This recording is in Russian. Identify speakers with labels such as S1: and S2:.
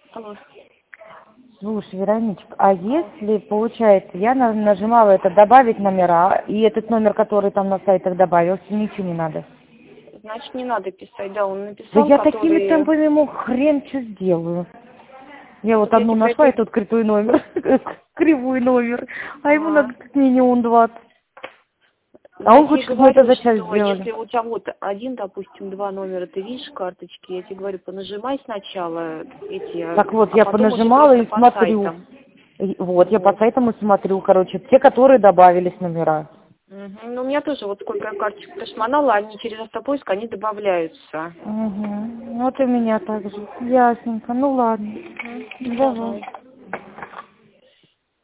S1: Алло.
S2: Слушай, Вероничка, а если, получается, я нажимала это «добавить номера», и этот номер, который там на сайтах добавился, ничего не надо?
S1: Значит, не надо писать. Да, он
S2: Да
S1: написал,
S2: я такими
S1: который...
S2: темпами ему хрен что сделаю. Я вот
S1: Вот я
S2: одну
S1: тебе
S2: нашла, и
S1: это...
S2: тот кривой номер, кривой номер, а ему
S1: А,
S2: надо как минимум 20. А
S1: я
S2: он
S1: тебе
S2: хочет, чтобы мы это
S1: говорю,
S2: за час
S1: что
S2: сделали.
S1: если у тебя вот один, допустим, два номера, ты видишь карточки, я тебе говорю, понажимай сначала эти,
S2: Так вот,
S1: а
S2: я
S1: потом уже
S2: понажимала
S1: просто
S2: и
S1: по
S2: смотрю.
S1: сайтам.
S2: Вот, я по
S1: Вот.
S2: сайтам и смотрю, короче, те, которые добавились номера.
S1: Мгм. Ну, у меня тоже, вот сколько я карточек прошмонала, они через автопоиск, они добавляются.
S2: Угу. Вот и у меня так же. Ясненько. Ну ладно.
S1: Мгм.
S2: Давай.
S1: Давай.